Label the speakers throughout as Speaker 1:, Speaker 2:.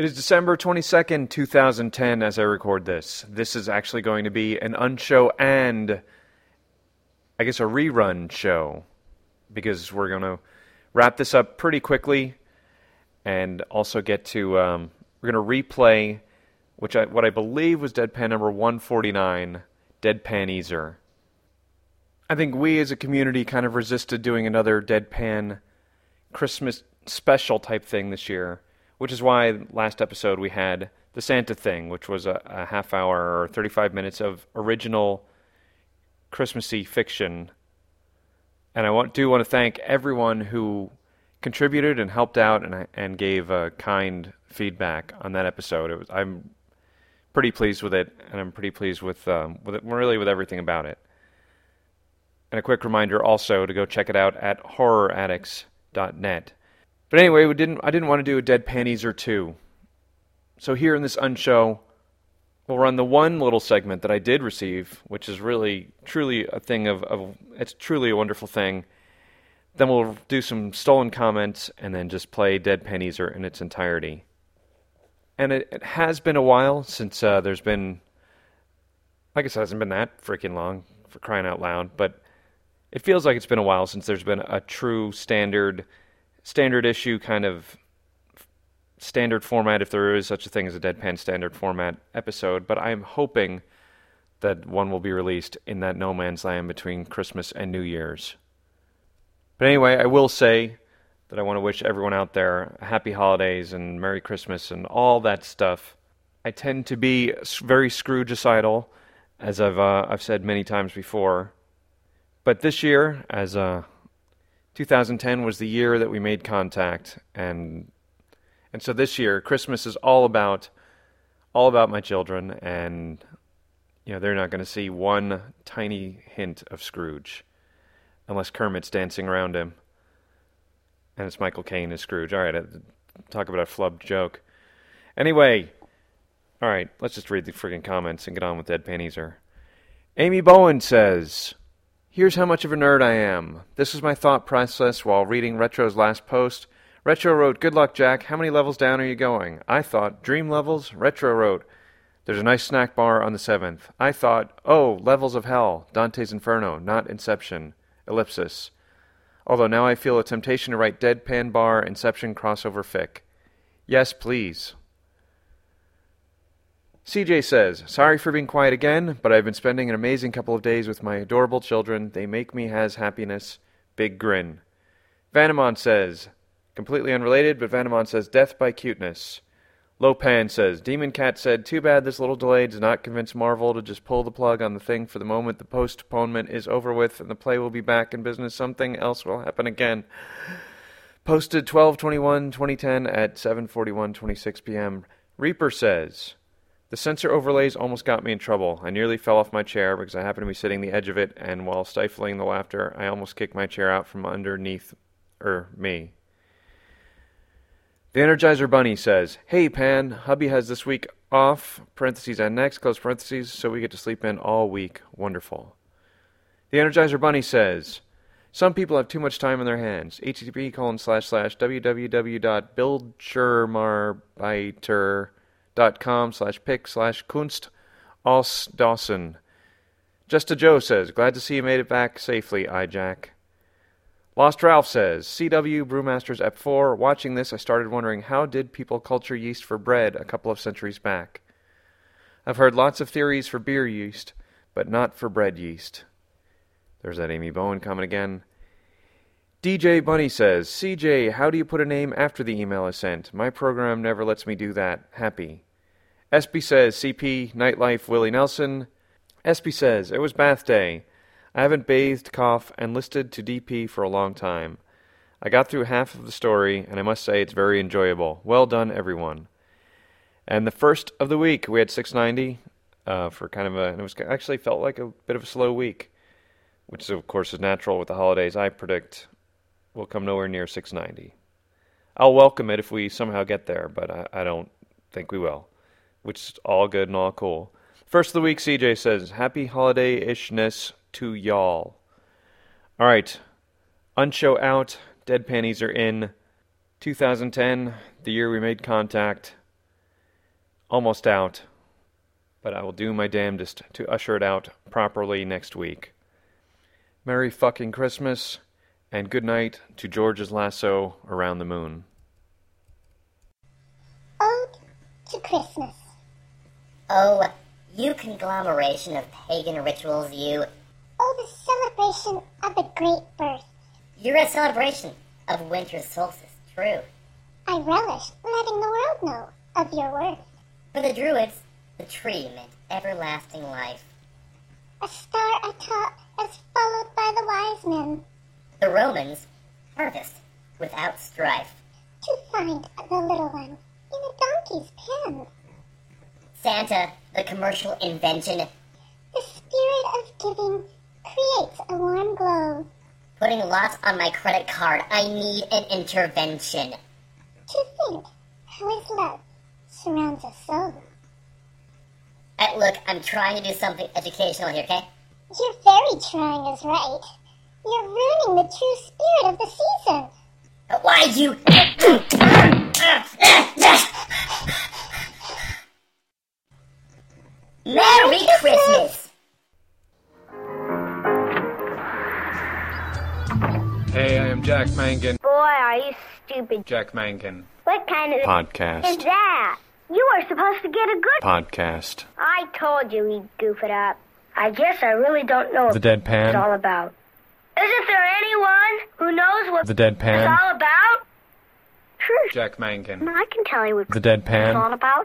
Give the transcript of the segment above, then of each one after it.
Speaker 1: It is December 22nd, 2010 as I record this. This is actually going to be an unshow and, I guess, a rerun show. Because we're going to wrap this up pretty quickly and also get to, we're going to replay what I believe was Deadpan number 149, Deadpaneaser. I think we as a community kind of resisted doing another Deadpan Christmas special type thing this year, which is why last episode we had the Santa thing, which was a half hour or 35 minutes of original Christmassy fiction. And I do want to thank everyone who contributed and helped out and gave kind feedback on that episode. I'm pretty pleased with it, and I'm pretty pleased with everything about it. And a quick reminder also to go check it out at horroraddicts.net. But anyway, I didn't want to do a Deadpaneaser 2. So here in this unshow, we'll run the one little segment that I did receive, which is really, truly a thing it's truly a wonderful thing. Then we'll do some stolen comments, and then just play Deadpaneaser in its entirety. And it has been a while since there's been, I guess it hasn't been that freaking long, for crying out loud, but it feels like it's been a while since there's been a true standard issue kind of standard format, if there is such a thing as a Deadpan standard format episode, but I'm hoping that one will be released in that no man's land between Christmas and New Year's. But anyway, I will say that I want to wish everyone out there a happy holidays and Merry Christmas and all that stuff. I tend to be very Scrooge-icidal, as I've said many times before. But this year, as 2010 was the year that we made contact, and so this year, Christmas is all about my children, and they're not going to see one tiny hint of Scrooge, unless Kermit's dancing around him, and it's Michael Caine as Scrooge. All right, talk about a flubbed joke. Anyway, all right, let's just read the friggin' comments and get on with Deadpaneaser. Amy Bowen says, "Here's how much of a nerd I am. This is my thought process while reading Retro's last post. Retro wrote, 'Good luck, Jack. How many levels down are you going?' I thought, 'Dream levels?' Retro wrote, 'There's a nice snack bar on the 7th. I thought, 'Oh, levels of hell. Dante's Inferno, not Inception. Ellipsis. Although now I feel a temptation to write Deadpan Bar Inception crossover fic. Yes, please.' CJ says, 'Sorry for being quiet again, but I've been spending an amazing couple of days with my adorable children. They make me has happiness. Big grin.' Vanamon says, completely unrelated, but Vanamon says, 'Death by cuteness.' Lopan says, 'Demon Cat said, too bad this little delay does not convince Marvel to just pull the plug on the thing for the moment the postponement is over with and the play will be back in business. Something else will happen again.' Posted 12/21/2010 at 7:41:26 p.m. Reaper says, 'The sensor overlays almost got me in trouble. I nearly fell off my chair because I happened to be sitting the edge of it, and while stifling the laughter, I almost kicked my chair out from underneath me.' The Energizer Bunny says, 'Hey, Pan, hubby has this week off, parentheses and next, close parentheses, so we get to sleep in all week. Wonderful.' The Energizer Bunny says, 'Some people have too much time on their hands. http://www.bildschirmarbiter.com/pic/kunst aus Dawson. Just a Joe says, 'Glad to see you made it back safely, iJack.' Lost Ralph says, 'CW Brewmasters Ep 4. Watching this, I started wondering how did people culture yeast for bread a couple of centuries back? I've heard lots of theories for beer yeast, but not for bread yeast.' There's that Amy Bowen comment again. DJ Bunny says, 'CJ, how do you put a name after the email is sent? My program never lets me do that. Happy.' SB says, 'CP, Nightlife, Willie Nelson.' SB says, 'It was bath day. I haven't bathed, cough, and listed to DP for a long time. I got through half of the story, and I must say it's very enjoyable. Well done, everyone.' And the first of the week, we had 690 for kind of and it was actually felt like a bit of a slow week, which of course is natural with the holidays. I predict we'll come nowhere near 690. I'll welcome it if we somehow get there, but I don't think we will, which is all good and all cool. First of the week, CJ says, 'Happy holiday-ishness to y'all.' All right, unshow out, Deadpaneaser in. 2010, the year we made contact. almost out, but I will do my damnedest to usher it out properly next week. Merry fucking Christmas, and good night to George's Lasso Around the Moon.
Speaker 2: Ode to Christmas.
Speaker 3: Oh, you conglomeration of pagan rituals, you.
Speaker 2: Oh, the celebration of the great birth.
Speaker 3: You're a celebration of winter solstice, true.
Speaker 2: I relish letting the world know of your worth.
Speaker 3: For the Druids, the tree meant everlasting life.
Speaker 2: A star atop as followed by the wise men.
Speaker 3: The Romans, harvest without strife.
Speaker 2: To find the little one in a donkey's pen.
Speaker 3: Santa, the commercial invention.
Speaker 2: The spirit of giving creates a warm glow.
Speaker 3: Putting lots on my credit card, I need an intervention.
Speaker 2: To think how his love surrounds us so.
Speaker 3: Look, I'm trying to do something educational here, okay?
Speaker 2: You're very trying is right. You're ruining the true spirit of the season.
Speaker 3: But why'd you... Merry Christmas!
Speaker 1: Hey, I am Jack Mangan.
Speaker 4: Boy, are you stupid.
Speaker 1: Jack Mangan.
Speaker 4: What kind of
Speaker 1: Podcast.
Speaker 4: is that? You were supposed to get a good...
Speaker 1: Podcast.
Speaker 4: I told you he'd goof it up. I guess I really don't know
Speaker 1: The
Speaker 4: what
Speaker 1: Deadpan.
Speaker 4: it's all about. Isn't there anyone who knows what
Speaker 1: The Deadpan.
Speaker 4: it's all about? Sure,
Speaker 1: Jack Mangan.
Speaker 4: I can tell you what
Speaker 1: The
Speaker 4: it's all
Speaker 1: Deadpan.
Speaker 4: about.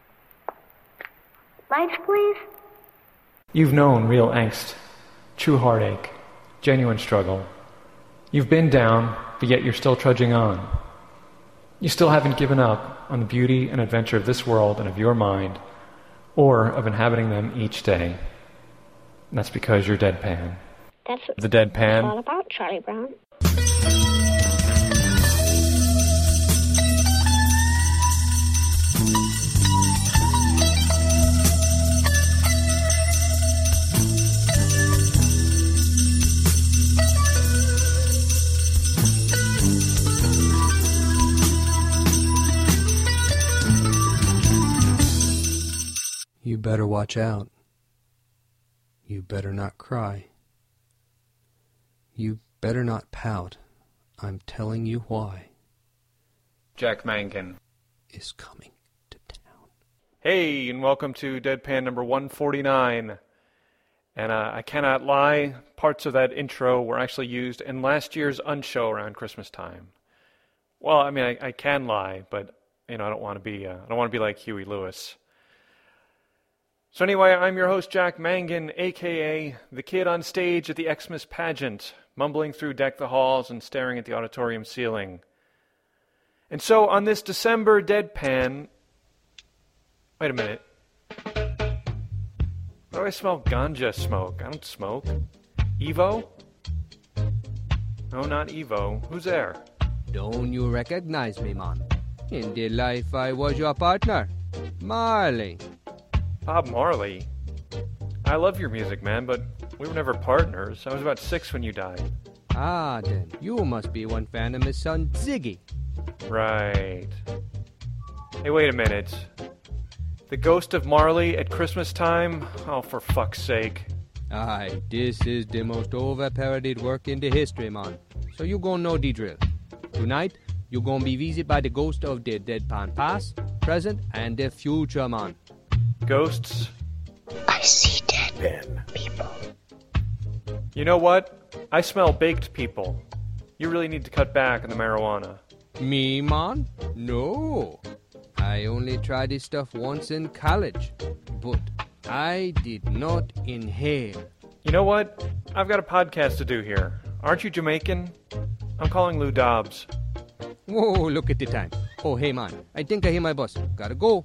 Speaker 4: Lights, please.
Speaker 5: You've known real angst, true heartache, genuine struggle. You've been down, but yet you're still trudging on. You still haven't given up on the beauty and adventure of this world and of your mind, or of inhabiting them each day. And that's because you're deadpan.
Speaker 4: That's what
Speaker 1: The
Speaker 4: it's all
Speaker 1: Deadpan.
Speaker 4: about, Charlie Brown.
Speaker 6: You better watch out. You better not cry. You better not pout. I'm telling you why.
Speaker 1: Jack Mangan.
Speaker 6: Is coming to town.
Speaker 1: Hey, and welcome to Deadpan number 149. And I cannot lie, parts of that intro were actually used in last year's Unshow around Christmas time. Well, I mean, I can lie, but I don't want to be like Huey Lewis. So anyway, I'm your host, Jack Mangan, a.k.a. the kid on stage at the Xmas pageant, mumbling through Deck the Halls and staring at the auditorium ceiling. And so on this December Deadpan... Wait a minute. Why do I smell ganja smoke? I don't smoke. Evo? No, not Evo. Who's there?
Speaker 6: Don't you recognize me, man? In the life I was your partner, Marley.
Speaker 1: Bob Marley. I love your music, man, but we were never partners. I was about 6 when you died.
Speaker 6: Ah, then, you must be one fan of my son Ziggy.
Speaker 1: Right. Hey, wait a minute. The ghost of Marley at Christmas time? Oh, for fuck's sake.
Speaker 6: Aye, this is the most over-parodied work in the history, man. So you gon' know the drill. Tonight, you gon' be visited by the ghost of the Deadpan past, present, and the future, man.
Speaker 1: Ghosts?
Speaker 2: I see dead people.
Speaker 1: You know what? I smell baked people. You really need to cut back on the marijuana.
Speaker 6: Me, man? No. I only tried this stuff once in college, but I did not inhale.
Speaker 1: You know what? I've got a podcast to do here. Aren't you Jamaican? I'm calling Lou Dobbs.
Speaker 6: Whoa, look at the time. Oh, hey, man, I think I hear my bus. Gotta go.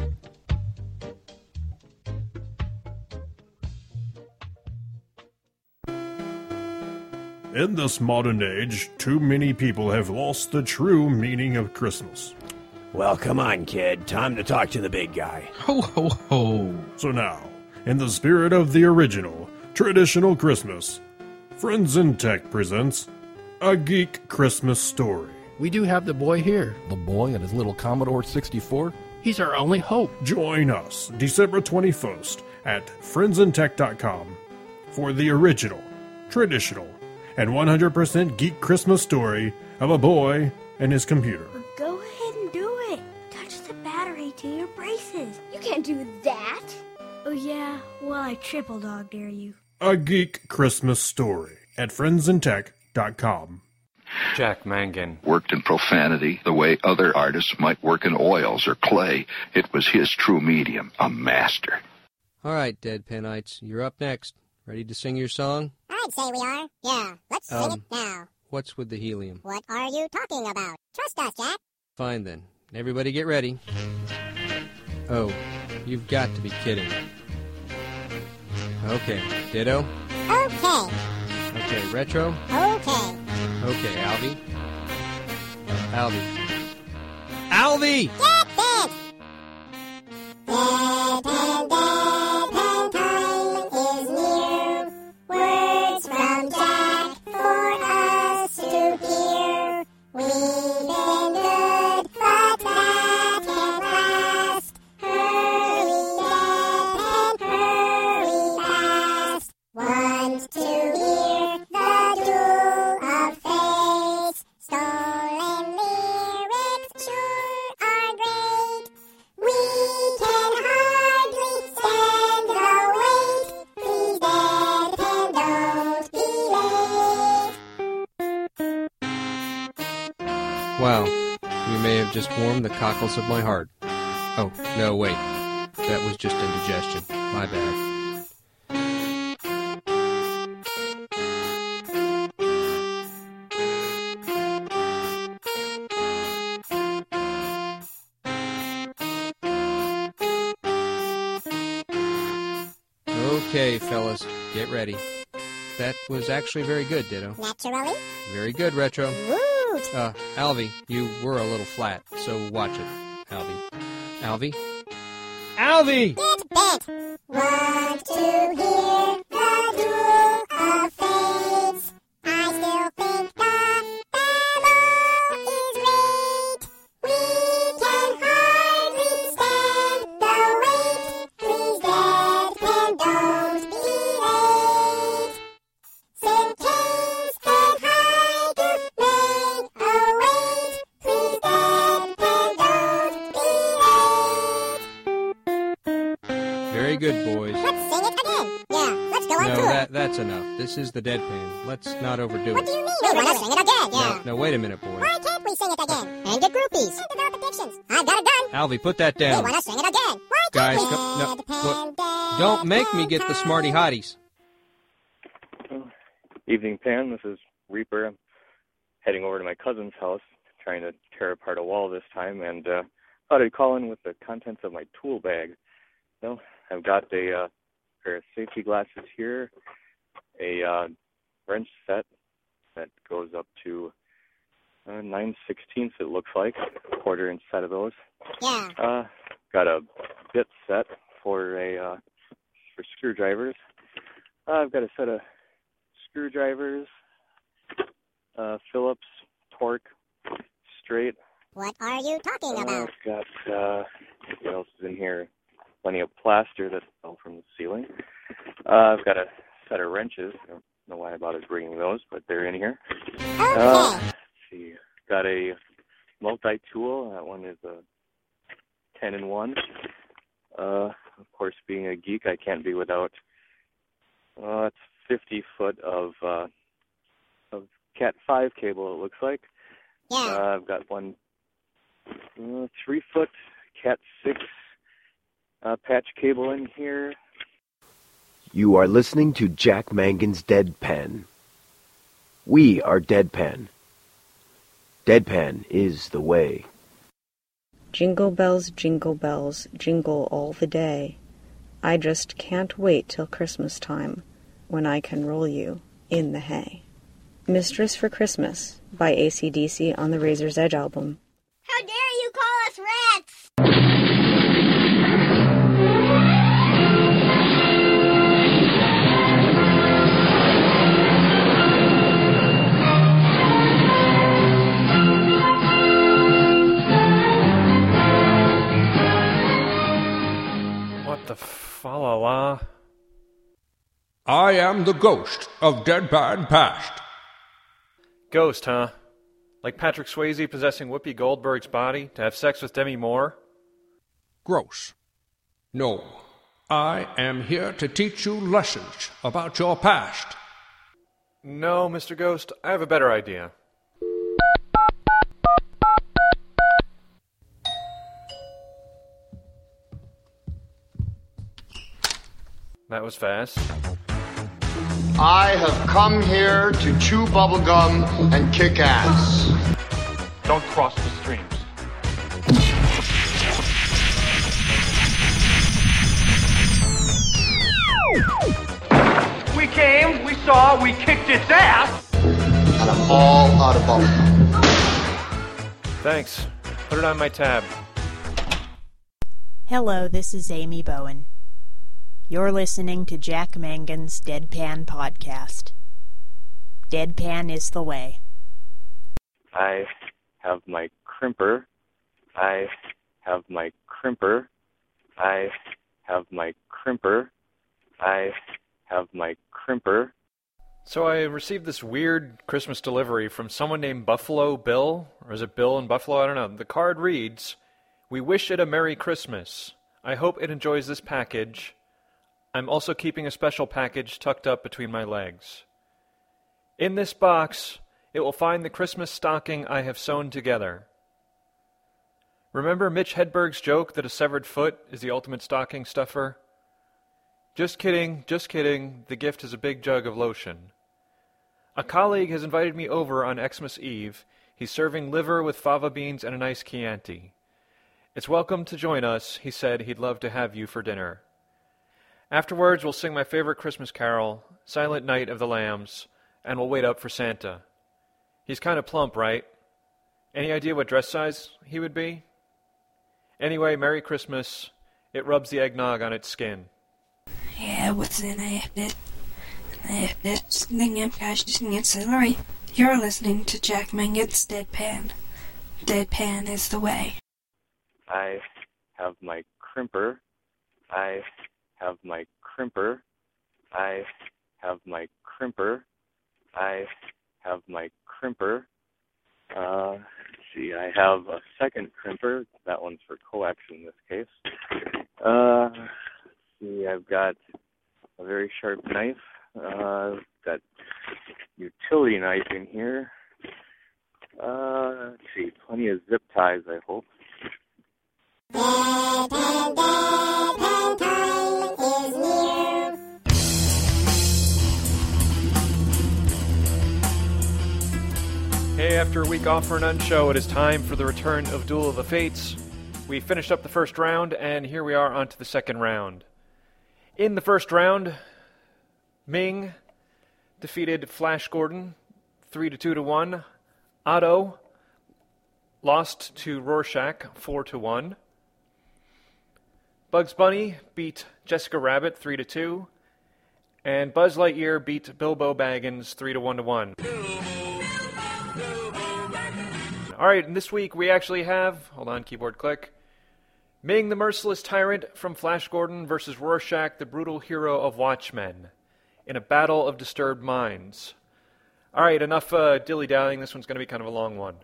Speaker 7: In this modern age, too many people have lost the true meaning of Christmas.
Speaker 8: Well, come on, kid. Time to talk to the big guy.
Speaker 9: Ho, ho, ho.
Speaker 7: So now, in the spirit of the original, traditional Christmas, Friends in Tech presents A Geek Christmas Story.
Speaker 9: We do have the boy here. The boy and his little Commodore 64. He's our only hope.
Speaker 7: Join us December 21st at friendsintech.com for the original, traditional, and 100% geek Christmas story of a boy and his computer.
Speaker 4: Go ahead and do it. Touch the battery to your braces. You can't do that. Oh, yeah? Well, I triple dog dare you.
Speaker 7: A geek Christmas story at friendsintech.com.
Speaker 1: Jack Mangan.
Speaker 10: Worked in profanity the way other artists might work in oils or clay. It was his true medium, a master.
Speaker 6: All right, Deadpanites, you're up next. Ready to sing your song?
Speaker 2: I'd say we are. Yeah, let's sing it now.
Speaker 6: What's with the helium?
Speaker 2: What are you talking about? Trust us, Jack.
Speaker 6: Fine then. Everybody get ready. Oh, you've got to be kidding. Okay, Ditto?
Speaker 2: Okay.
Speaker 6: Okay, Retro?
Speaker 2: Okay.
Speaker 6: Okay, Alvy? Alvy. Alvy!
Speaker 2: Get it! Deadpan time is near. Words from Jack for us to hear. We've been good, but that can't last. Hurry, Deadpan, hurry fast. Want to hear the duel of fates? Stolen lyrics sure are great. We can hardly stand the wait. Please, Deadpan, don't be late.
Speaker 6: Wow, you may have just warmed the cockles of my heart. Oh, no, wait. That was just indigestion. My bad. Okay, fellas, get ready. That was actually very good, Ditto.
Speaker 2: Naturally?
Speaker 6: Very good, Retro.
Speaker 2: Woot!
Speaker 6: Alvy, you were a little flat, so watch it. Alvy. Alvy? Alvy!
Speaker 2: Get bent! Want to hear the duel of fates? I still think the battle is great. We can hardly stand the wait. Please, Deadpan, don't be late. Send canes and high to make a wait. Please, Deadpan, don't be late.
Speaker 6: Very good, boys.
Speaker 2: Let's sing it again. Yeah, let's go on
Speaker 6: No,
Speaker 2: tour.
Speaker 6: that's enough. This is the Deadpan. Let's not overdo
Speaker 2: What do
Speaker 6: it.
Speaker 2: you mean? We want to sing it again, yeah.
Speaker 6: No, wait a minute, boys.
Speaker 2: Why can't we sing it again? And get groupies. And develop addictions. I've got a gun.
Speaker 6: Alvy, put that
Speaker 2: We
Speaker 6: down.
Speaker 2: want to sing it again. Why
Speaker 6: Guys,
Speaker 2: can't we?
Speaker 6: no, look, don't make me get the smarty hotties.
Speaker 11: Evening, Pan. This is Reaper. I'm heading over to my cousin's house, trying to tear apart a wall this time, and thought I'd call in with the contents of my tool bag. So I've got a pair of safety glasses here, a wrench set that goes up to 9/16, it looks like, a quarter-inch set of those.
Speaker 2: Yeah.
Speaker 11: Got a bit set for for screwdrivers. I've got a set of screwdrivers, Phillips, torque, straight.
Speaker 2: What are you talking about?
Speaker 11: I've got, what else is in here? Plenty of plaster that fell from the ceiling. I've got a set of wrenches. I don't know why I bothered bringing those, but they're in here.
Speaker 2: Okay.
Speaker 11: Let's see. Got a multi-tool. That one is a 10-in-1. Of course, being a geek, I can't be without. It's 50 foot of Cat 5 cable. It looks like.
Speaker 2: Yeah.
Speaker 11: I've got one 3 foot Cat 6 patch cable in here.
Speaker 8: You are listening to Jack Mangan's Deadpan. We are Deadpan. Deadpan is the way.
Speaker 12: Jingle bells, jingle all the day. I just can't wait till Christmas time, when I can roll you in the hay. Mistress for Christmas by AC/DC on the Razor's Edge album.
Speaker 2: How dare you call us rats?
Speaker 1: The fa-la-la?
Speaker 6: I am the ghost of Deadpan Past.
Speaker 1: Ghost, huh? Like Patrick Swayze possessing Whoopi Goldberg's body to have sex with Demi Moore?
Speaker 6: Gross. No, I am here to teach you lessons about your past.
Speaker 1: No, Mr. Ghost, I have a better idea. That was fast.
Speaker 9: I have come here to chew bubblegum and kick ass.
Speaker 13: Don't cross the streams. We came, we saw, we kicked its ass!
Speaker 9: And I'm all out of bubblegum.
Speaker 1: Thanks. Put it on my tab.
Speaker 14: Hello, this is Amy Bowen. You're listening to Jack Mangan's Deadpan Podcast. Deadpan is the way.
Speaker 11: I have my crimper. I have my crimper. I have my crimper. I have my crimper.
Speaker 1: So I received this weird Christmas delivery from someone named Buffalo Bill, or is it Bill in Buffalo? I don't know. The card reads, "We wish it a Merry Christmas. I hope it enjoys this package. I'm also keeping a special package tucked up between my legs. In this box, it will find the Christmas stocking I have sewn together." Remember Mitch Hedberg's joke that a severed foot is the ultimate stocking stuffer? Just kidding, just kidding. The gift is a big jug of lotion. A colleague has invited me over on Xmas Eve. He's serving liver with fava beans and a nice Chianti. It's welcome to join us. He said he'd love to have you for dinner. Afterwards, we'll sing my favorite Christmas carol, Silent Night of the Lambs, and we'll wait up for Santa. He's kind of plump, right? Any idea what dress size he would be? Anyway, Merry Christmas. It rubs the eggnog on its skin.
Speaker 4: Yeah, what's in it? Sorry. You're listening to Jack Mangan's Deadpan. Deadpan is the way.
Speaker 11: I have my crimper. I have my crimper. I have my crimper. I have my crimper. Let's see, I have a second crimper. That one's for coax in this case. Let's see, I've got a very sharp knife. Got utility knife in here. Let's see, plenty of zip ties, I hope.
Speaker 1: Hey, after a week off for an unshow, it is time for the return of Duel of the Fates. We finished up the first round, and here we are on to the second round. In the first round, Ming defeated Flash Gordon 3-2-1. Otto lost to Rorschach 4-1. Bugs Bunny beat Jessica Rabbit 3-2. And Buzz Lightyear beat Bilbo Baggins 3-1. Alright, and this week we actually have, hold on, keyboard click, Ming the Merciless Tyrant from Flash Gordon versus Rorschach, the brutal hero of Watchmen, in a battle of disturbed minds. Alright, enough dilly-dallying, this one's going to be kind of a long one.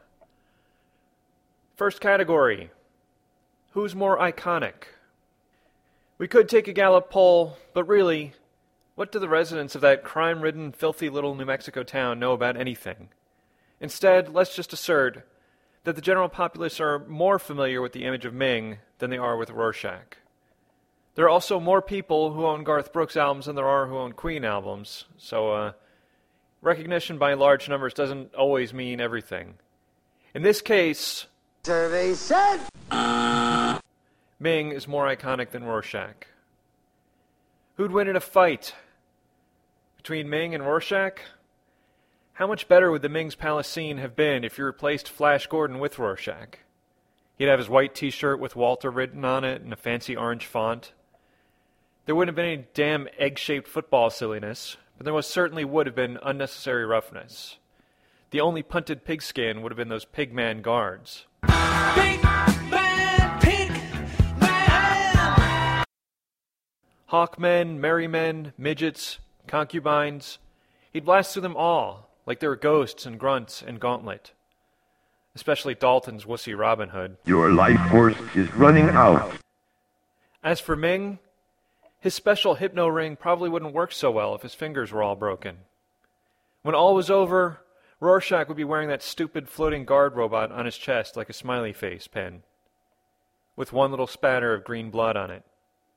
Speaker 1: First category, who's more iconic? We could take a Gallup poll, but really, what do the residents of that crime-ridden, filthy little New Mexico town know about anything? Instead, let's just assert that the general populace are more familiar with the image of Ming than they are with Rorschach. There are also more people who own Garth Brooks albums than there are who own Queen albums, so recognition by large numbers doesn't always mean everything. In this case,
Speaker 9: survey said
Speaker 1: Ming is more iconic than Rorschach. Who'd win in a fight between Ming and Rorschach? How much better would the Ming's Palace scene have been if you replaced Flash Gordon with Rorschach? He'd have his white t-shirt with Walter written on it in a fancy orange font. There wouldn't have been any damn egg-shaped football silliness, but there most certainly would have been unnecessary roughness. The only punted pigskin would have been those pigman guards. Hawkmen, merrymen, midgets, concubines. He'd blast through them all, like they were ghosts and grunts and Gauntlet. Especially Dalton's wussy Robin Hood.
Speaker 15: Your life force is running out.
Speaker 1: As for Ming, his special hypno ring probably wouldn't work so well if his fingers were all broken. When all was over, Rorschach would be wearing that stupid floating guard robot on his chest like a smiley face pen, with one little spatter of green blood on it.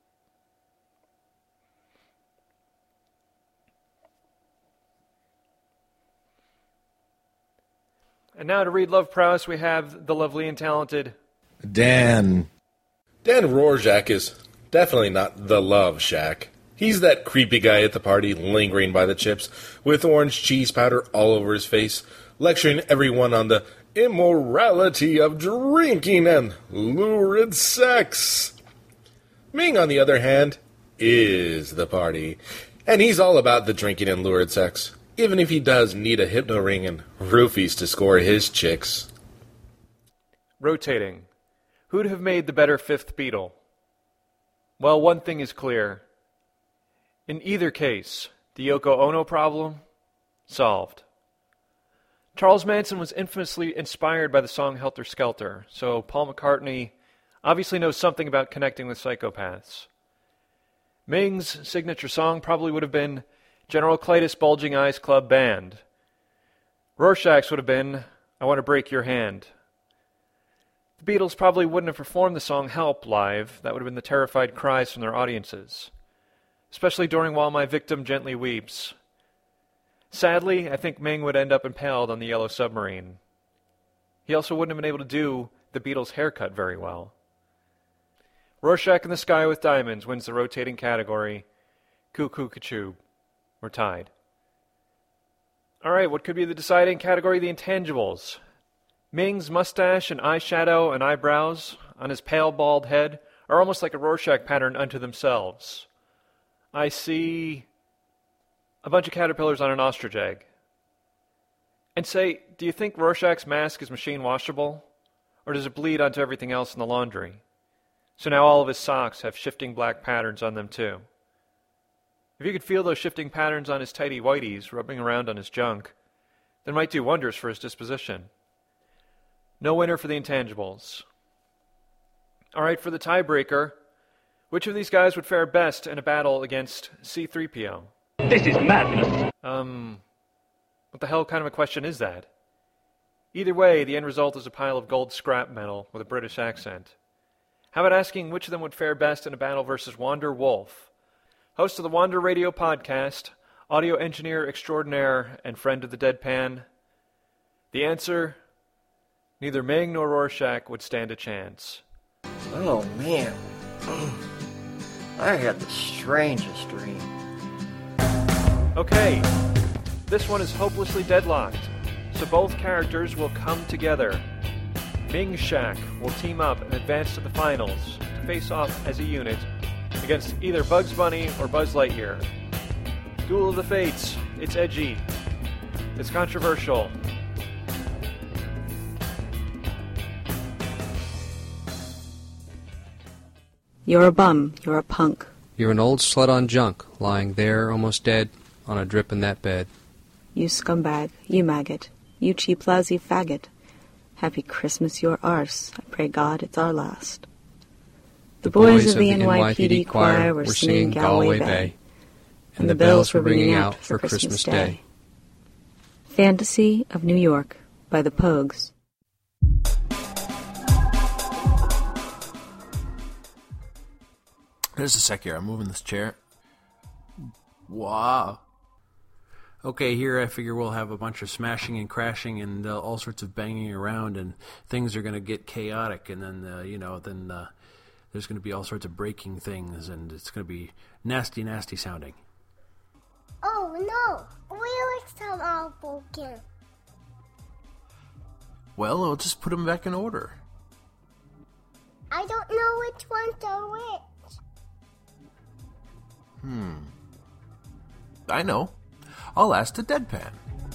Speaker 1: And now to read Love Prowse, we have the lovely and talented
Speaker 16: Dan Rorschach is definitely not the Love Shack. He's that creepy guy at the party lingering by the chips with orange cheese powder all over his face, lecturing everyone on the immorality of drinking and lurid sex. Ming, on the other hand, is the party, and he's all about the drinking and lurid sex, even if he does need a hypno ring and roofies to score his chicks.
Speaker 1: Rotating. Who'd have made the better fifth Beatle? Well, one thing is clear. In either case, the Yoko Ono problem, solved. Charles Manson was infamously inspired by the song Helter Skelter, so Paul McCartney obviously knows something about connecting with psychopaths. Ming's signature song probably would have been General Claytis' Bulging Eyes Club Band. Rorschach's would have been I Want to Break Your Hand. The Beatles probably wouldn't have performed the song Help live. That would have been the terrified cries from their audiences, especially during While My Victim Gently Weeps. Sadly, I think Ming would end up impaled on the Yellow Submarine. He also wouldn't have been able to do the Beatles' haircut very well. Rorschach in the Sky with Diamonds wins the rotating category. Cuckoo Cachoo. We're tied. All right, what could be the deciding category? The intangibles. Ming's mustache and eyeshadow and eyebrows on his pale, bald head are almost like a Rorschach pattern unto themselves. I see a bunch of caterpillars on an ostrich egg. And say, do you think Rorschach's mask is machine washable? Or does it bleed onto everything else in the laundry? So now all of his socks have shifting black patterns on them too. If you could feel those shifting patterns on his tighty whities rubbing around on his junk, they might do wonders for his disposition. No winner for the intangibles. All right, for the tiebreaker, which of these guys would fare best in a battle against C-3PO?
Speaker 13: This is madness.
Speaker 1: What the hell kind of a question is that? Either way, the end result is a pile of gold scrap metal with a British accent. How about asking which of them would fare best in a battle versus Wander Wolf, host of the Wander Radio podcast, audio engineer extraordinaire, and friend of the Deadpan? The answer: neither Ming nor Rorschach would stand a chance.
Speaker 17: Oh, man. I had the strangest dream.
Speaker 1: Okay, this one is hopelessly deadlocked, so both characters will come together. Ming Shack will team up and advance to the finals to face off as a unit against either Bugs Bunny or Buzz Lightyear. Duel of the Fates. It's edgy. It's controversial.
Speaker 12: You're a bum. You're a punk.
Speaker 6: You're an old slut on junk, lying there almost dead on a drip in that bed.
Speaker 12: You scumbag. You maggot. You cheap, lousy faggot. Happy Christmas, your arse. I pray God it's our last. The boys of the NYPD choir were singing Galway Bay, and the bells were ringing out for Christmas Day. Fantasy of New York by the Pogues.
Speaker 18: There's a sec here. I'm moving this chair. Wow. Okay, here I figure we'll have a bunch of smashing and crashing and all sorts of banging around, and things are going to get chaotic, and then, there's going to be all sorts of breaking things, and it's going to be nasty, nasty sounding.
Speaker 2: Oh, no. Lyrics are all broken.
Speaker 18: Well, I'll just put them back in order.
Speaker 2: I don't know which ones are which.
Speaker 18: I know. I'll ask the Deadpan.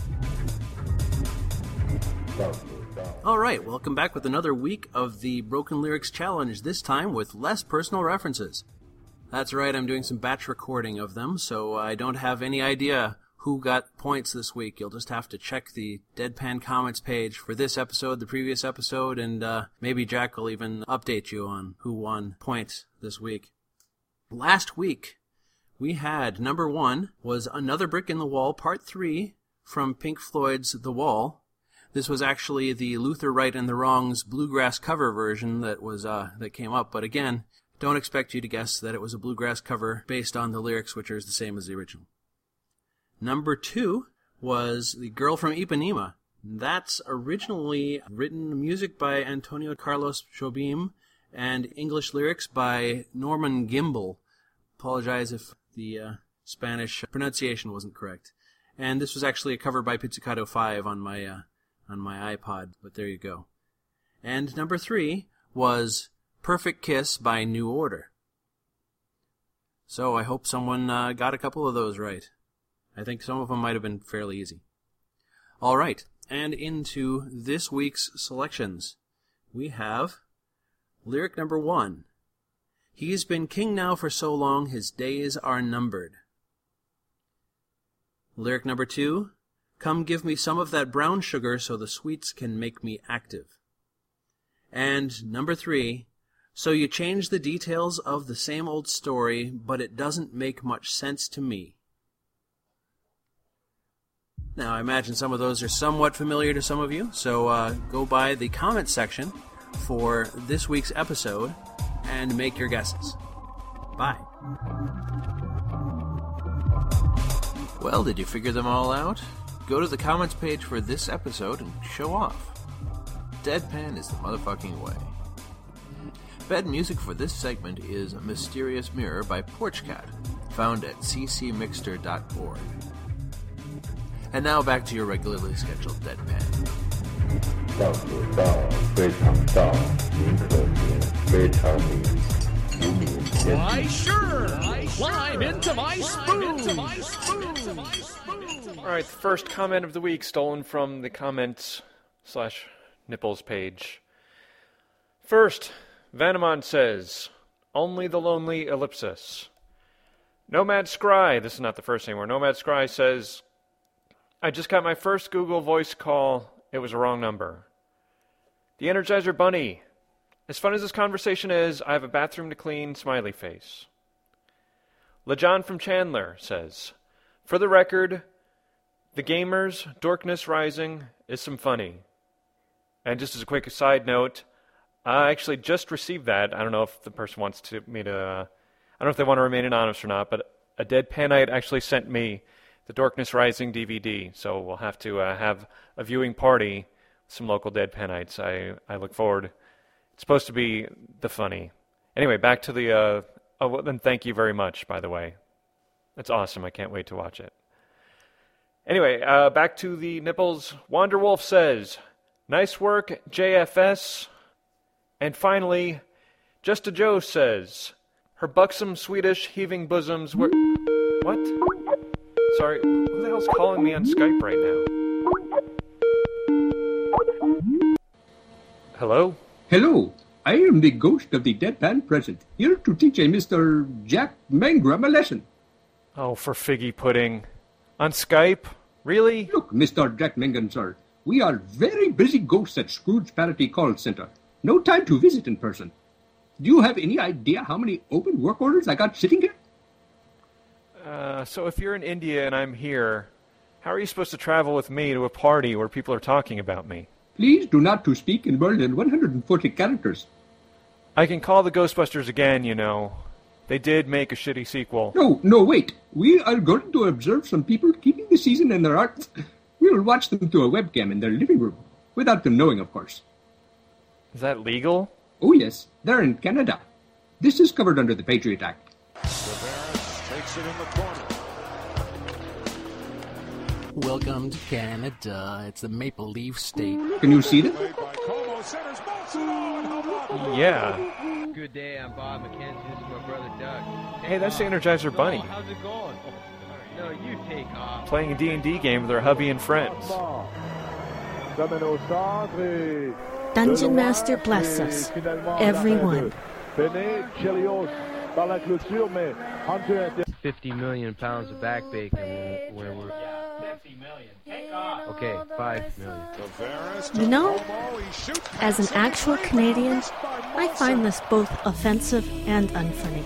Speaker 18: All right, welcome back with another week of the Broken Lyrics Challenge, this time with less personal references. That's right, I'm doing some batch recording of them, so I don't have any idea who got points this week. You'll just have to check the Deadpan Comments page for this episode, the previous episode, and maybe Jack will even update you on who won points this week. Last week, we had number 1 was Another Brick in the Wall, Part 3 from Pink Floyd's The Wall. This was actually the Luther Right and the Wrong's bluegrass cover version that came up, but again, don't expect you to guess that it was a bluegrass cover based on the lyrics, which are the same as the original. Number 2 was The Girl from Ipanema. That's originally written music by Antonio Carlos Jobim and English lyrics by Norman Gimbel. Apologize if the Spanish pronunciation wasn't correct. And this was actually a cover by Pizzicato 5 on my iPod, but there you go. And number 3 was Perfect Kiss by New Order. So I hope someone got a couple of those right. I think some of them might have been fairly easy. All right, and into this week's selections. We have lyric number 1. He's been king now for so long, his days are numbered. Lyric number 2. Come give me some of that brown sugar so the sweets can make me active. And number 3. So you change the details of the same old story, but it doesn't make much sense to me. Now, I imagine some of those are somewhat familiar to some of you, so go by the comment section for this week's episode and make your guesses. Bye. Well, did you figure them all out? Go to the comments page for this episode and show off. Deadpan is the motherfucking way. Bed music for this segment is Mysterious Mirror by Porchcat, found at ccmixter.org. And now back to your regularly scheduled Deadpan.
Speaker 13: Why, sure! Climb into my spoon!
Speaker 1: Alright, the first comment of the week, stolen from the comments/nipples page. First, Vanamon says, only the lonely ellipsis. Nomad Scry, this is not the first name, where Nomad Scry says, I just got my first Google voice call. It was a wrong number. The Energizer Bunny. As fun as this conversation is, I have a bathroom to clean, smiley face. LeJohn from Chandler says, for the record, the Gamers, Dorkness Rising is some funny. And just as a quick side note, I actually just received that. I don't know if the person wants me to I don't know if they want to remain anonymous or not, but a Deadpanite actually sent me the Dorkness Rising DVD, so we'll have to have a viewing party with some local Deadpanites. I look forward. It's supposed to be the funny. Anyway, back to the... then thank you very much, by the way. That's awesome. I can't wait to watch it. Anyway, back to the nipples. Wanderwolf says, nice work, JFS. And finally, Just a Joe says, her buxom Swedish heaving bosoms were... What? Sorry, who the hell's calling me on Skype right now? Hello?
Speaker 19: Hello, I am the ghost of the Deadpan Present, here to teach a Mr. Jack Mangrum a lesson.
Speaker 1: Oh, for figgy pudding. On Skype? Really?
Speaker 19: Look, Mr. Jack Mangrum, sir, we are very busy ghosts at Scrooge Parity Call Center. No time to visit in person. Do you have any idea how many open work orders I got sitting here?
Speaker 1: So if you're in India and I'm here, how are you supposed to travel with me to a party where people are talking about me?
Speaker 19: Please do not to speak in more than 140 characters.
Speaker 1: I can call the Ghostbusters again, you know. They did make a shitty sequel.
Speaker 19: No, wait. We are going to observe some people keeping the season in their art. We will watch them through a webcam in their living room. Without them knowing, of course.
Speaker 1: Is that legal?
Speaker 19: Oh, yes. They're in Canada. This is covered under the Patriot Act.
Speaker 13: Takes it in the corner.
Speaker 18: Welcome to Canada. It's the Maple Leaf State.
Speaker 19: Can you see them?
Speaker 1: Yeah.
Speaker 6: Good day, I'm Bob McKenzie. This is my brother Doug.
Speaker 1: Hey, that's the Energizer Bunny.
Speaker 6: How's it going? No, you take off.
Speaker 1: Playing a D&D game with their hubby and friends.
Speaker 20: Dungeon Master bless us, everyone. Benet, Chelios par la clôture, mais Hunter...
Speaker 6: 50 million pounds of back bacon where we're... 50 million. Take off. Okay, 5 million.
Speaker 4: You know, as an actual Canadian, I find this both offensive and unfunny.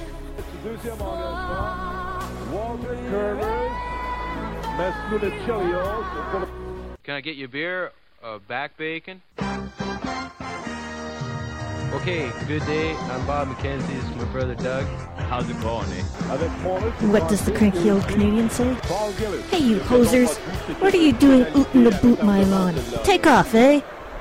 Speaker 20: Walter Curtis, Mescula Chelios.
Speaker 6: Can I get you a beer? Back bacon? Okay, good day. I'm Bob McKenzie. This is my brother Doug. How's it going, eh?
Speaker 4: What does the cranky old Canadian say? Hey, you posers, what are you doing ootin' the boot my lawn? Take off, eh?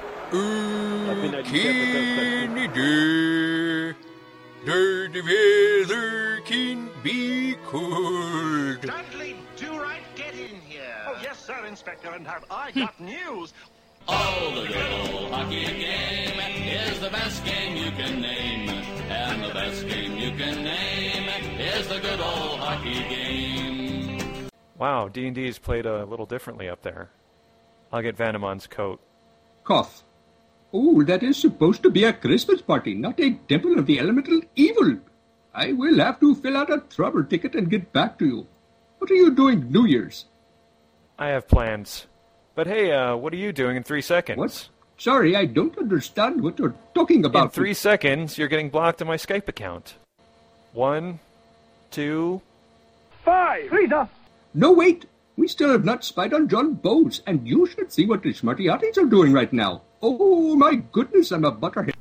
Speaker 13: Canada, der weather can be cold.
Speaker 21: Dudley, do right, get in here. Oh, yes, sir, Inspector, and have I got news?
Speaker 22: Oh, the good old hockey game is the best game you can name. And the best game you can name is the good old hockey game.
Speaker 1: Wow, D&D is played a little differently up there. I'll get Vanamon's coat.
Speaker 19: Cough. Oh, that is supposed to be a Christmas party, not a temple of the elemental evil. I will have to fill out a trouble ticket and get back to you. What are you doing New Year's?
Speaker 1: I have plans. But hey, what are you doing in 3 seconds?
Speaker 19: What? Sorry, I don't understand what you're talking about.
Speaker 1: In 3 seconds, you're getting blocked on my Skype account. 1, 2...
Speaker 20: 5! Lisa!
Speaker 19: No, wait! We still have not spied on John Bowes, and you should see what the Smartyatties are doing right now. Oh, my goodness, I'm a butterhead.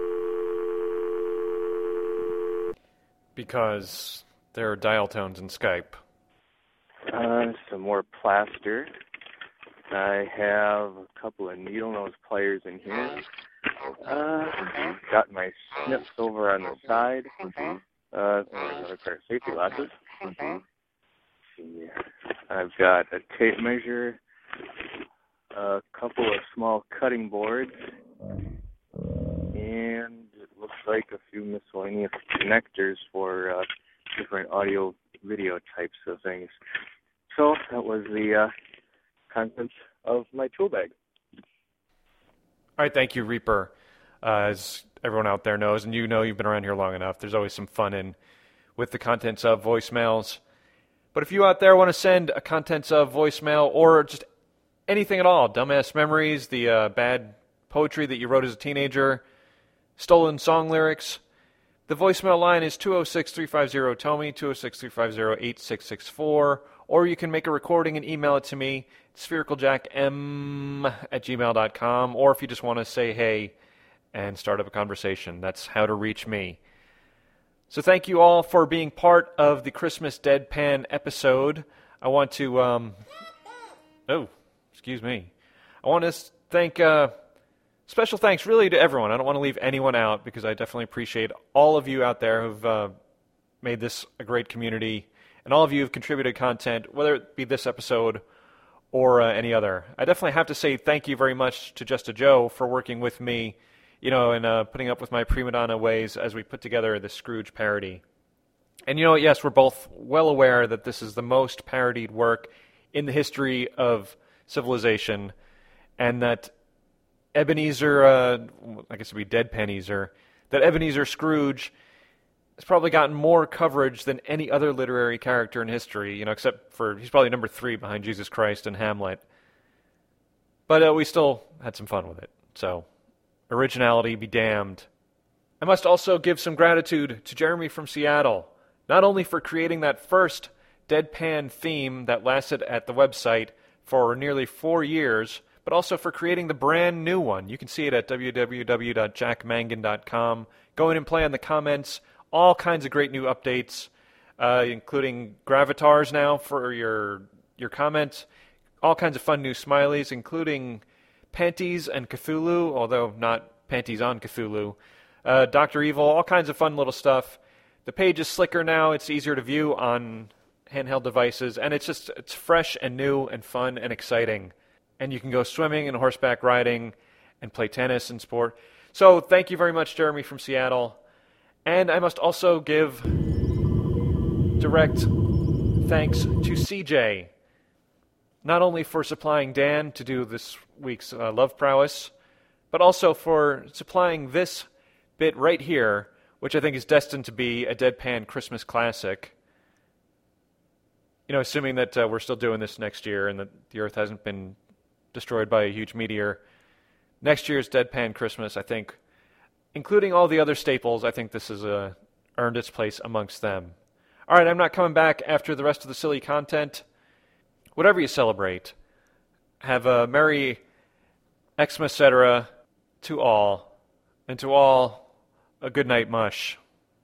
Speaker 1: Because there are dial tones in Skype.
Speaker 11: Some more plaster. I have a couple of needle nose pliers in here. Got my snips over on the side. Another pair of safety glasses. I've got a tape measure, a couple of small cutting boards, and it looks like a few miscellaneous connectors for different audio-video types of things. So that was the contents of my tool bag.
Speaker 1: All right, thank you, Reaper. As everyone out there knows, and you know you've been around here long enough, there's always some fun with the contents of voicemails. But if you out there want to send a contents of voicemail or just anything at all, dumbass memories, the bad poetry that you wrote as a teenager, stolen song lyrics, the voicemail line is 206-350-TOMY, 206-350-8664, or you can make a recording and email it to me, sphericaljackm@gmail.com, or if you just want to say hey and start up a conversation, that's how to reach me. So thank you all for being part of the Christmas Deadpan episode. I want to, I want to thank, special thanks really to everyone. I don't want to leave anyone out because I definitely appreciate all of you out there who've made this a great community, and all of you who've contributed content, whether it be this episode or any other. I definitely have to say thank you very much to Just a Joe for working with me, and putting up with my prima donna ways as we put together the Scrooge parody. And yes, we're both well aware that this is the most parodied work in the history of civilization, and that Ebenezer, I guess it would be Deadpanezer, that Ebenezer Scrooge has probably gotten more coverage than any other literary character in history, except for, he's probably number 3 behind Jesus Christ and Hamlet. But we still had some fun with it, so originality be damned. I must also give some gratitude to Jeremy from Seattle, not only for creating that first Deadpan theme that lasted at the website for nearly 4 years, but also for creating the brand new one. You can see it at www.jackmangan.com. Go in and play on the comments. All kinds of great new updates, including Gravitars now for your comments. All kinds of fun new smileys, including Panties and Cthulhu, although not Panties on Cthulhu. Dr. Evil, all kinds of fun little stuff. The page is slicker now. It's easier to view on handheld devices, and it's fresh and new and fun and exciting. And you can go swimming and horseback riding and play tennis and sport. So thank you very much, Jeremy from Seattle. And I must also give direct thanks to CJ, not only for supplying Dan to do this week's Love Prowess, but also for supplying this bit right here, which I think is destined to be a deadpan Christmas classic. You know, assuming that we're still doing this next year and that the Earth hasn't been destroyed by a huge meteor. Next year's Deadpan Christmas, I think, including all the other staples, I think this has earned its place amongst them. All right, I'm not coming back after the rest of the silly content. Whatever you celebrate, have a Merry Xmas Cetera to all, and to all, a good night mush.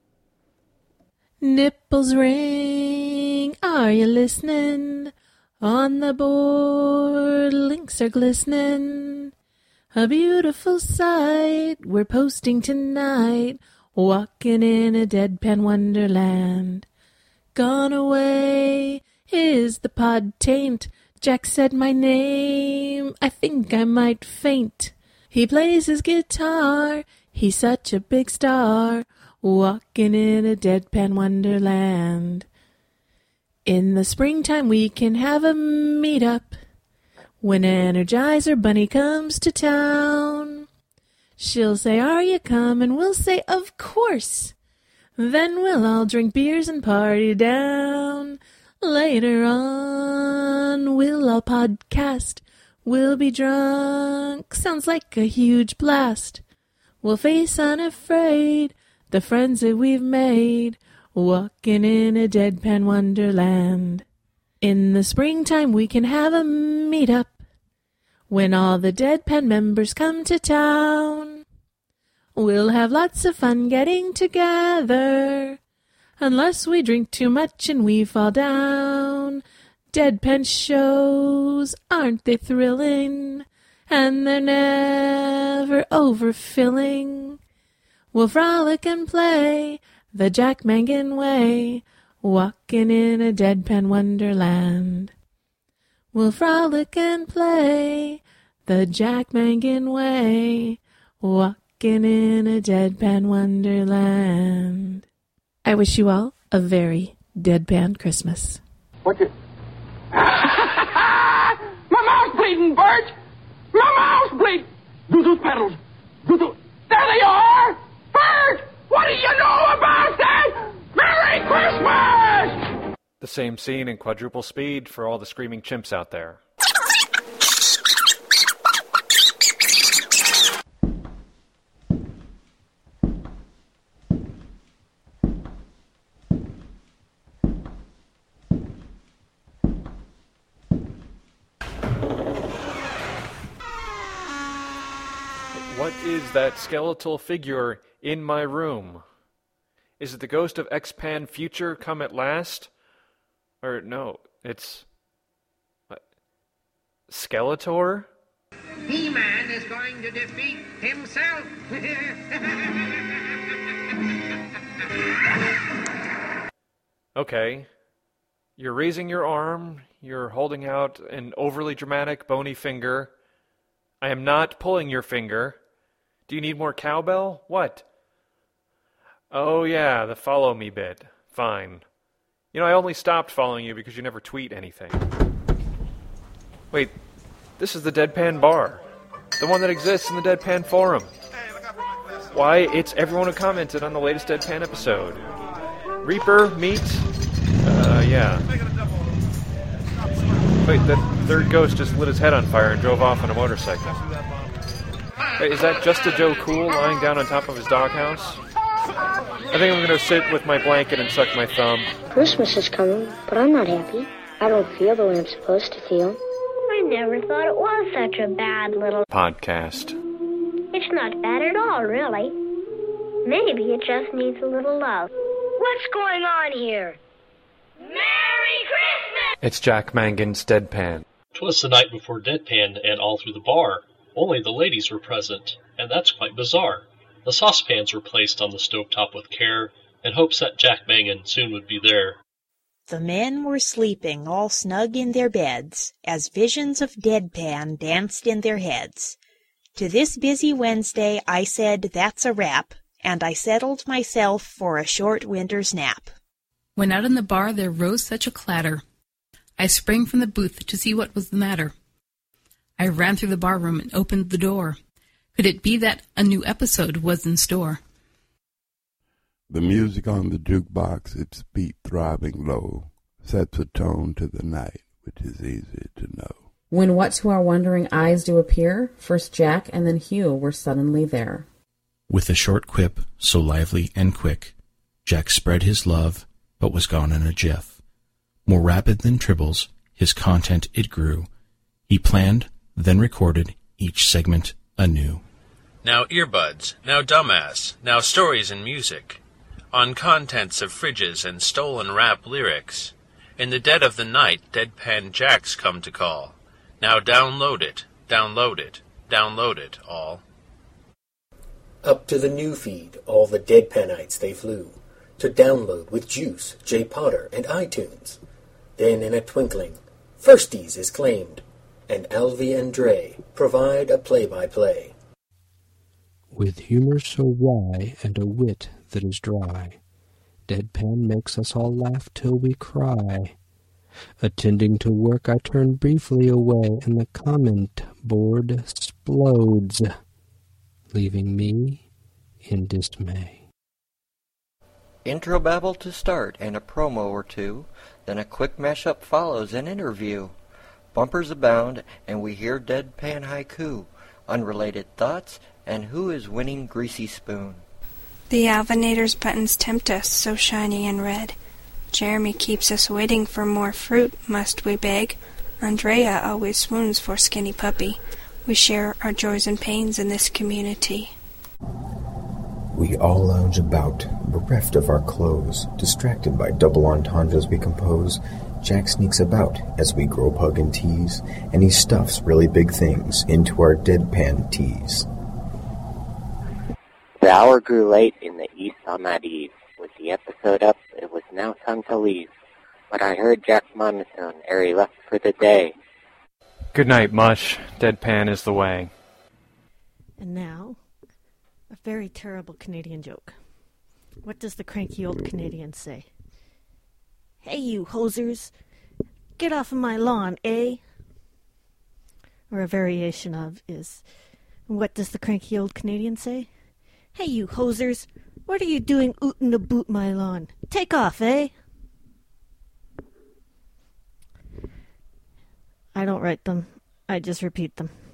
Speaker 3: Nipples ring, are you listening? On the board, links are glistening. A beautiful sight we're posting tonight, walking in a deadpan wonderland. Gone away is the pod taint. Jack said my name, I think I might faint. He plays his guitar, he's such a big star, walking in a deadpan wonderland. In the springtime we can have a meet-up when Energizer Bunny comes to town. She'll say, are you coming? We'll say, of course. Then we'll all drink beers and party down. Later on, we'll all podcast. We'll be drunk. Sounds like a huge blast. We'll face unafraid the friends that we've made, walking in a deadpan wonderland. In the springtime we can have a meet-up when all the Deadpan members come to town. We'll have lots of fun getting together, unless we drink too much and we fall down. Deadpan shows, aren't they thrilling? And they're never overfilling. We'll frolic and play the Jack Mangan way, walking in a deadpan wonderland. We'll frolic and play the Jack Mangan way, walking in a deadpan wonderland. I wish you all a very deadpan Christmas.
Speaker 21: What the... My mouth's bleeding, Bert! My mouth's bleeding! Do those pedals! There they are! Bert! What do you know about that? Merry Christmas!
Speaker 1: The same scene in quadruple speed for all the screaming chimps out there. What is that skeletal figure in my room? Is it the ghost of X-Pan Future come at last? Or no, it's... Skeletor?
Speaker 21: He-Man is going to defeat himself.
Speaker 1: Okay. You're raising your arm. You're holding out an overly dramatic bony finger. I am not pulling your finger. Do you need more cowbell? What? Oh yeah, the follow me bit. Fine. You know, I only stopped following you because you never tweet anything. Wait, this is the Deadpan Bar. The one that exists in the Deadpan Forum. Why, it's everyone who commented on the latest Deadpan episode. Reaper, meat? Yeah. Wait, that third ghost just lit his head on fire and drove off on a motorcycle. Wait, is that just a Joe Cool lying down on top of his doghouse? I think I'm going to sit with my blanket and suck my thumb.
Speaker 5: Christmas is coming, but I'm not happy. I don't feel the way I'm supposed to feel.
Speaker 2: I never thought it was such a bad little
Speaker 1: podcast.
Speaker 2: It's not bad at all, really. Maybe it just needs a little love. What's going on here? Merry Christmas!
Speaker 1: It's Jack Mangan's Deadpan.
Speaker 23: 'Twas the night before Deadpan, and all through the bar only the ladies were present, and that's quite bizarre. The saucepans were placed on the stovetop with care, in hopes that Jack Mangan soon would be there.
Speaker 14: The men were sleeping all snug in their beds, as visions of Deadpan danced in their heads. To this busy Wednesday I said, that's a wrap, and I settled myself for a short winter's nap.
Speaker 24: When out in the bar there rose such a clatter, I sprang from the booth to see what was the matter. I ran through the barroom and opened the door. Could it be that a new episode was in store?
Speaker 7: The music on the jukebox, its beat throbbing low, sets a tone to the night which is easy to know.
Speaker 8: When what to our wondering eyes do appear, first Jack and then Hugh were suddenly there.
Speaker 9: With a short quip, so lively and quick, Jack spread his love, but was gone in a jiff. More rapid than Tribbles, his content it grew. He planned, then recorded each segment anew.
Speaker 10: Now earbuds, now dumbass, now stories and music, on contents of fridges and stolen rap lyrics. In the dead of the night, Deadpan Jacks come to call. Now download it, download it, download it all.
Speaker 25: Up to the new feed, all the Deadpanites they flew, to download with Juice, J. Potter, and iTunes. Then in a twinkling, Firsties is claimed, and Alvy and Dre provide a play-by-play.
Speaker 26: With humor so wry and a wit that is dry, Deadpan makes us all laugh till we cry. Attending to work, I turn briefly away, and the comment board explodes, leaving me in dismay.
Speaker 17: Intro babble to start and a promo or two, then a quick mashup follows an interview. Bumpers abound, and we hear deadpan haiku, unrelated thoughts, and who is winning Greasy Spoon.
Speaker 27: The Alvinator's buttons tempt us, so shiny and red. Jeremy keeps us waiting for more fruit, must we beg? Andrea always swoons for Skinny Puppy. We share our joys and pains in this community.
Speaker 28: We all lounge about, bereft of our clothes, distracted by double entendres we compose. Jack sneaks about as we grope, hug, and tease, and he stuffs really big things into our deadpan teas.
Speaker 29: The hour grew late in the east on that eve. With the episode up, it was now time to leave. But I heard Jack's monotone ere he left for the day.
Speaker 1: Good night, Mush. Deadpan is the way.
Speaker 30: And now, a very terrible Canadian joke. What does the cranky old Canadian say? Hey, you hosers! Get off of my lawn, eh? Or a variation of is, what does the cranky old Canadian say? Hey, you hosers! What are you doing ootin' aboot my lawn? Take off, eh? I don't write them. I just repeat them.